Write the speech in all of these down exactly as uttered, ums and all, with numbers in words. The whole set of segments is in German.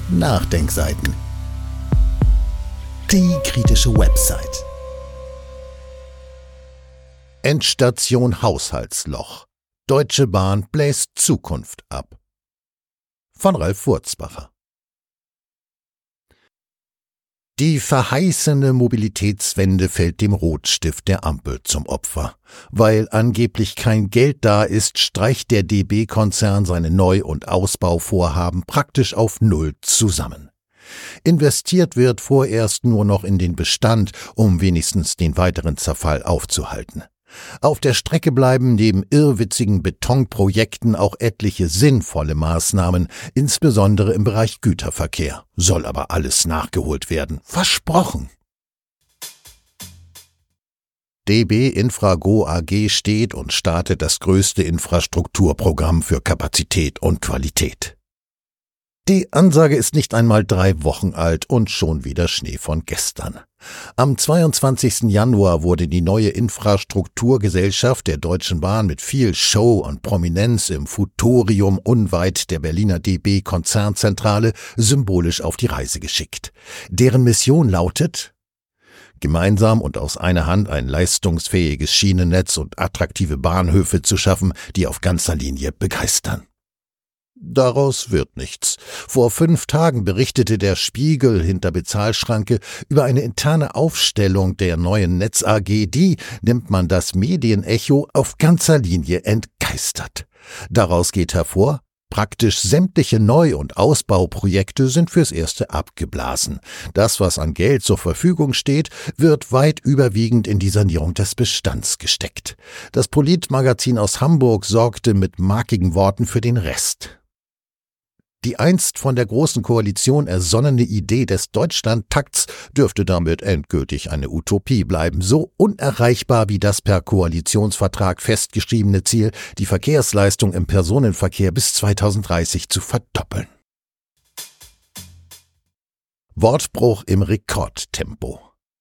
Nachdenkseiten. Die kritische Website. Endstation Haushaltsloch. Deutsche Bahn bläst Zukunft ab. Von Ralf Wurzbacher. Die verheißene Mobilitätswende fällt dem Rotstift der Ampel zum Opfer. Weil angeblich kein Geld da ist, streicht der D B-Konzern seine Neu- und Ausbauvorhaben praktisch auf Null zusammen. Investiert wird vorerst nur noch in den Bestand, um wenigstens den weiteren Zerfall aufzuhalten. Auf der Strecke bleiben neben irrwitzigen Betonprojekten auch etliche sinnvolle Maßnahmen, insbesondere im Bereich Güterverkehr. Soll aber alles nachgeholt werden. Versprochen! D B Infrago A G steht und startet das größte Infrastrukturprogramm für Kapazität und Qualität. Die Ansage ist nicht einmal drei Wochen alt und schon wieder Schnee von gestern. Am zweiundzwanzigsten Januar wurde die neue Infrastrukturgesellschaft der Deutschen Bahn mit viel Show und Prominenz im Futorium unweit der Berliner D B-Konzernzentrale symbolisch auf die Reise geschickt. Deren Mission lautet: gemeinsam und aus einer Hand ein leistungsfähiges Schienennetz und attraktive Bahnhöfe zu schaffen, die auf ganzer Linie begeistern. Daraus wird nichts. Vor fünf Tagen berichtete der Spiegel hinter Bezahlschranke über eine interne Aufstellung der neuen Netz A G, die, nimmt man das Medienecho, auf ganzer Linie entgeistert. Daraus geht hervor: praktisch sämtliche Neu- und Ausbauprojekte sind fürs Erste abgeblasen. Das, was an Geld zur Verfügung steht, wird weit überwiegend in die Sanierung des Bestands gesteckt. Das Politmagazin aus Hamburg sorgte mit markigen Worten für den Rest. Die einst von der Großen Koalition ersonnene Idee des Deutschlandtakts dürfte damit endgültig eine Utopie bleiben, so unerreichbar wie das per Koalitionsvertrag festgeschriebene Ziel, die Verkehrsleistung im Personenverkehr bis zweitausenddreißig zu verdoppeln. Wortbruch im Rekordtempo.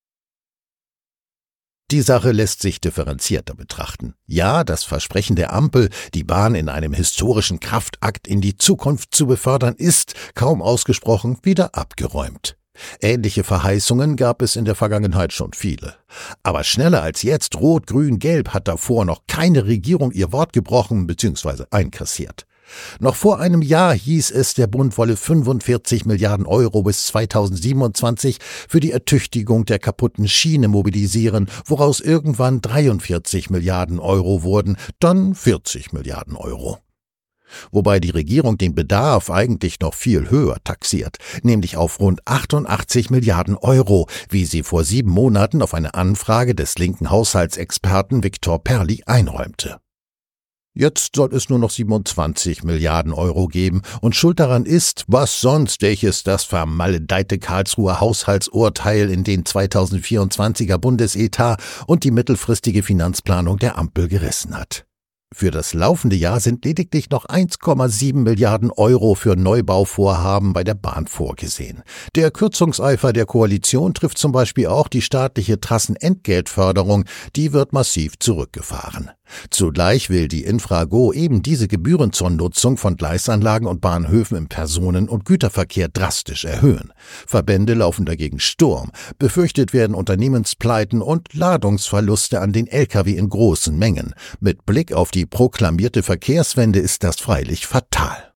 Die Sache lässt sich differenzierter betrachten. Ja, das Versprechen der Ampel, die Bahn in einem historischen Kraftakt in die Zukunft zu befördern, ist, kaum ausgesprochen, wieder abgeräumt. Ähnliche Verheißungen gab es in der Vergangenheit schon viele. Aber schneller als jetzt Rot, Grün, Gelb hat davor noch keine Regierung ihr Wort gebrochen bzw. einkassiert. Noch vor einem Jahr hieß es, der Bund wolle fünfundvierzig Milliarden Euro bis zweitausendsiebenundzwanzig für die Ertüchtigung der kaputten Schiene mobilisieren, woraus irgendwann dreiundvierzig Milliarden Euro wurden, dann vierzig Milliarden Euro. Wobei die Regierung den Bedarf eigentlich noch viel höher taxiert, nämlich auf rund achtundachtzig Milliarden Euro, wie sie vor sieben Monaten auf eine Anfrage des linken Haushaltsexperten Viktor Perli einräumte. Jetzt soll es nur noch siebenundzwanzig Milliarden Euro geben und schuld daran ist, was sonst, welches das vermaledeite Karlsruher Haushaltsurteil in den zweitausendvierundzwanziger Bundesetat und die mittelfristige Finanzplanung der Ampel gerissen hat. Für das laufende Jahr sind lediglich noch eins Komma sieben Milliarden Euro für Neubauvorhaben bei der Bahn vorgesehen. Der Kürzungseifer der Koalition trifft zum Beispiel auch die staatliche Trassenentgeltförderung, die wird massiv zurückgefahren. Zugleich will die Infrago eben diese Gebühren zur Nutzung von Gleisanlagen und Bahnhöfen im Personen- und Güterverkehr drastisch erhöhen. Verbände laufen dagegen Sturm. Befürchtet werden Unternehmenspleiten und Ladungsverluste an den L K W in großen Mengen. Mit Blick auf die proklamierte Verkehrswende ist das freilich fatal.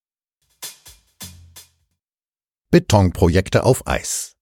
Betonprojekte auf Eis.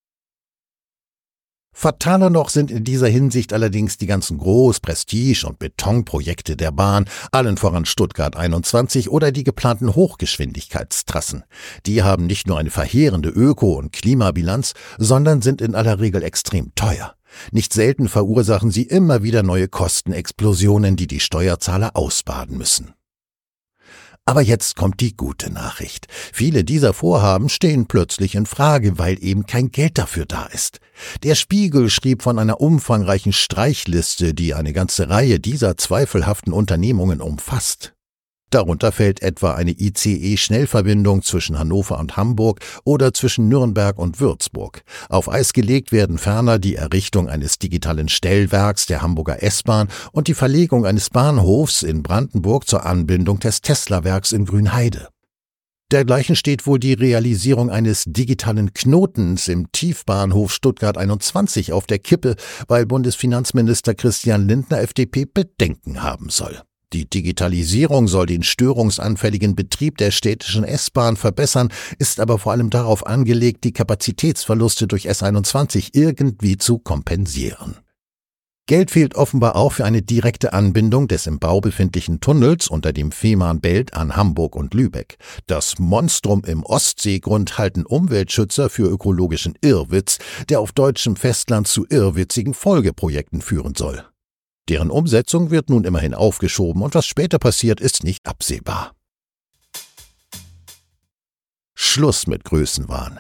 Fataler noch sind in dieser Hinsicht allerdings die ganzen Groß-, Prestige- und Betonprojekte der Bahn, allen voran Stuttgart einundzwanzig oder die geplanten Hochgeschwindigkeitstrassen. Die haben nicht nur eine verheerende Öko- und Klimabilanz, sondern sind in aller Regel extrem teuer. Nicht selten verursachen sie immer wieder neue Kostenexplosionen, die die Steuerzahler ausbaden müssen. Aber jetzt kommt die gute Nachricht. Viele dieser Vorhaben stehen plötzlich in Frage, weil eben kein Geld dafür da ist. Der Spiegel schrieb von einer umfangreichen Streichliste, die eine ganze Reihe dieser zweifelhaften Unternehmungen umfasst. Darunter fällt etwa eine I C E-Schnellverbindung zwischen Hannover und Hamburg oder zwischen Nürnberg und Würzburg. Auf Eis gelegt werden ferner die Errichtung eines digitalen Stellwerks der Hamburger S-Bahn und die Verlegung eines Bahnhofs in Brandenburg zur Anbindung des Tesla-Werks in Grünheide. Dergleichen steht wohl die Realisierung eines digitalen Knotens im Tiefbahnhof Stuttgart einundzwanzig auf der Kippe, weil Bundesfinanzminister Christian Lindner F D P Bedenken haben soll. Die Digitalisierung soll den störungsanfälligen Betrieb der städtischen S-Bahn verbessern, ist aber vor allem darauf angelegt, die Kapazitätsverluste durch S einundzwanzig irgendwie zu kompensieren. Geld fehlt offenbar auch für eine direkte Anbindung des im Bau befindlichen Tunnels unter dem Fehmarnbelt an Hamburg und Lübeck. Das Monstrum im Ostseegrund halten Umweltschützer für ökologischen Irrwitz, der auf deutschem Festland zu irrwitzigen Folgeprojekten führen soll. Deren Umsetzung wird nun immerhin aufgeschoben und was später passiert, ist nicht absehbar. Schluss mit Größenwahn.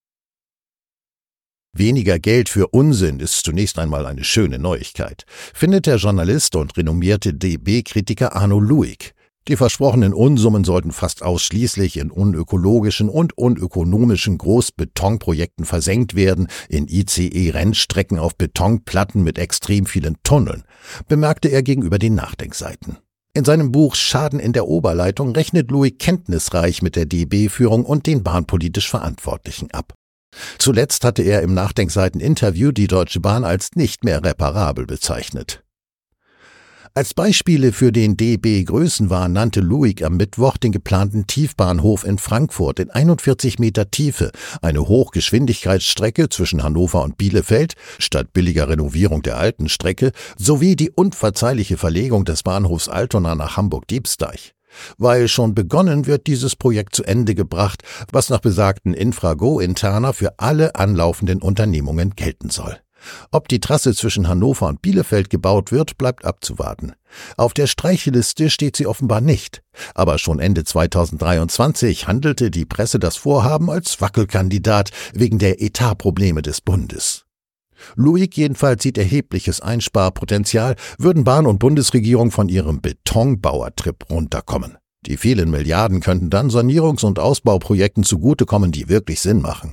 Weniger Geld für Unsinn ist zunächst einmal eine schöne Neuigkeit, findet der Journalist und renommierte D B-Kritiker Arno Luig. Die versprochenen Unsummen sollten fast ausschließlich in unökologischen und unökonomischen Großbetonprojekten versenkt werden, in I C E-Rennstrecken auf Betonplatten mit extrem vielen Tunneln, bemerkte er gegenüber den Nachdenkseiten. In seinem Buch Schaden in der Oberleitung rechnet Luig kenntnisreich mit der D B-Führung und den bahnpolitisch Verantwortlichen ab. Zuletzt hatte er im Nachdenkseiten-Interview die Deutsche Bahn als nicht mehr reparabel bezeichnet. Als Beispiele für den D B-Größenwahn nannte Luig am Mittwoch den geplanten Tiefbahnhof in Frankfurt in einundvierzig Meter Tiefe, eine Hochgeschwindigkeitsstrecke zwischen Hannover und Bielefeld statt billiger Renovierung der alten Strecke sowie die unverzeihliche Verlegung des Bahnhofs Altona nach Hamburg-Diebsdeich. Weil schon begonnen wird dieses Projekt zu Ende gebracht, was nach besagten Infrago-Interna für alle anlaufenden Unternehmungen gelten soll. Ob die Trasse zwischen Hannover und Bielefeld gebaut wird, bleibt abzuwarten. Auf der Streicheliste steht sie offenbar nicht. Aber schon Ende zweitausenddreiundzwanzig handelte die Presse das Vorhaben als Wackelkandidat wegen der Etatprobleme des Bundes. Luig jedenfalls sieht erhebliches Einsparpotenzial, würden Bahn und Bundesregierung von ihrem Betonbauertrip runterkommen. Die vielen Milliarden könnten dann Sanierungs- und Ausbauprojekten zugutekommen, die wirklich Sinn machen.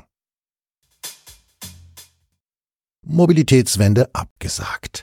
Mobilitätswende abgesagt.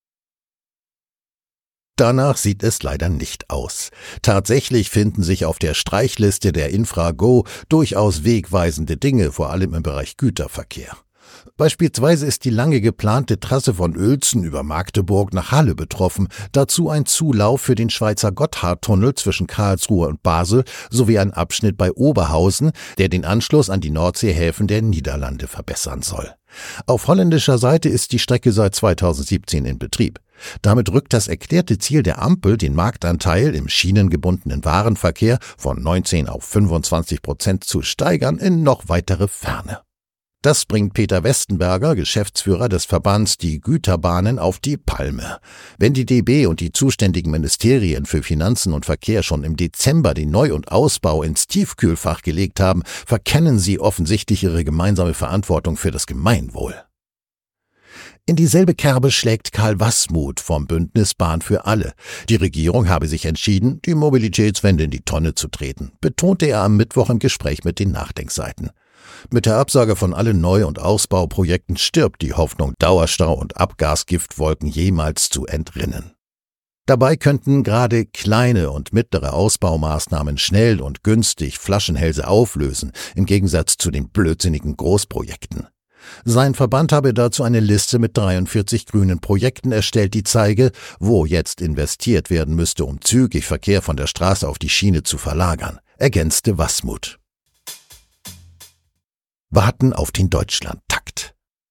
Danach sieht es leider nicht aus. Tatsächlich finden sich auf der Streichliste der Infrago durchaus wegweisende Dinge, vor allem im Bereich Güterverkehr. Beispielsweise ist die lange geplante Trasse von Uelzen über Magdeburg nach Halle betroffen, dazu ein Zulauf für den Schweizer Gotthardtunnel zwischen Karlsruhe und Basel sowie ein Abschnitt bei Oberhausen, der den Anschluss an die Nordseehäfen der Niederlande verbessern soll. Auf holländischer Seite ist die Strecke seit zweitausendsiebzehn in Betrieb. Damit rückt das erklärte Ziel der Ampel, den Marktanteil im schienengebundenen Warenverkehr von neunzehn auf fünfundzwanzig Prozent zu steigern, in noch weitere Ferne. Das bringt Peter Westenberger, Geschäftsführer des Verbands Die Güterbahnen, auf die Palme. Wenn die D B und die zuständigen Ministerien für Finanzen und Verkehr schon im Dezember den Neu- und Ausbau ins Tiefkühlfach gelegt haben, verkennen sie offensichtlich ihre gemeinsame Verantwortung für das Gemeinwohl. In dieselbe Kerbe schlägt Karl Wassmuth vom Bündnis Bahn für alle. Die Regierung habe sich entschieden, die Mobilitätswende in die Tonne zu treten, betonte er am Mittwoch im Gespräch mit den Nachdenkseiten. Mit der Absage von allen Neu- und Ausbauprojekten stirbt die Hoffnung, Dauerstau und Abgasgiftwolken jemals zu entrinnen. Dabei könnten gerade kleine und mittlere Ausbaumaßnahmen schnell und günstig Flaschenhälse auflösen, im Gegensatz zu den blödsinnigen Großprojekten. Sein Verband habe dazu eine Liste mit dreiundvierzig grünen Projekten erstellt, die zeige, wo jetzt investiert werden müsste, um zügig Verkehr von der Straße auf die Schiene zu verlagern, ergänzte Wassmuth. Warten auf den Deutschlandtakt.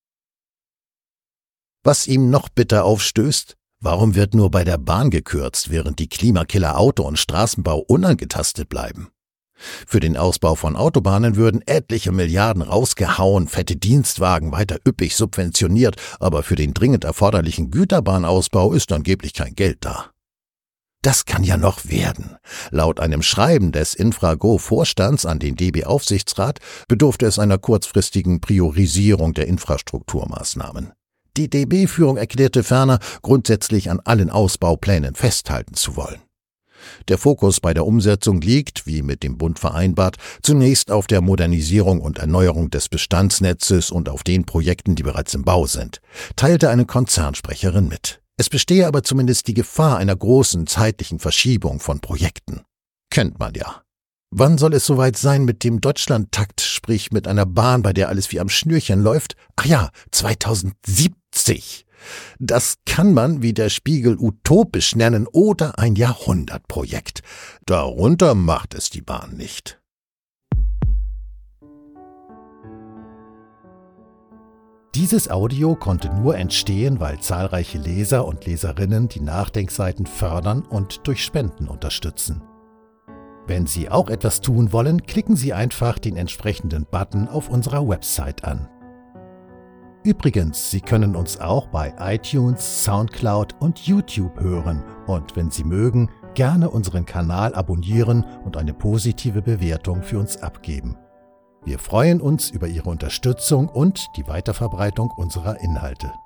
Was ihm noch bitter aufstößt? Warum wird nur bei der Bahn gekürzt, während die Klimakiller Auto- und Straßenbau unangetastet bleiben? Für den Ausbau von Autobahnen würden etliche Milliarden rausgehauen, fette Dienstwagen weiter üppig subventioniert, aber für den dringend erforderlichen Güterbahnausbau ist angeblich kein Geld da. Das kann ja noch werden. Laut einem Schreiben des Infrago-Vorstands an den D B-Aufsichtsrat bedurfte es einer kurzfristigen Priorisierung der Infrastrukturmaßnahmen. Die D B-Führung erklärte ferner, grundsätzlich an allen Ausbauplänen festhalten zu wollen. Der Fokus bei der Umsetzung liegt, wie mit dem Bund vereinbart, zunächst auf der Modernisierung und Erneuerung des Bestandsnetzes und auf den Projekten, die bereits im Bau sind, teilte eine Konzernsprecherin mit. Es bestehe aber zumindest die Gefahr einer großen zeitlichen Verschiebung von Projekten. Kennt man ja. Wann soll es soweit sein mit dem Deutschlandtakt, sprich mit einer Bahn, bei der alles wie am Schnürchen läuft? Ach ja, zweitausendsiebzig. Das kann man, wie der Spiegel, utopisch nennen oder ein Jahrhundertprojekt. Darunter macht es die Bahn nicht. Dieses Audio konnte nur entstehen, weil zahlreiche Leser und Leserinnen die Nachdenkseiten fördern und durch Spenden unterstützen. Wenn Sie auch etwas tun wollen, klicken Sie einfach den entsprechenden Button auf unserer Website an. Übrigens, Sie können uns auch bei iTunes, Soundcloud und YouTube hören und wenn Sie mögen, gerne unseren Kanal abonnieren und eine positive Bewertung für uns abgeben. Wir freuen uns über Ihre Unterstützung und die Weiterverbreitung unserer Inhalte.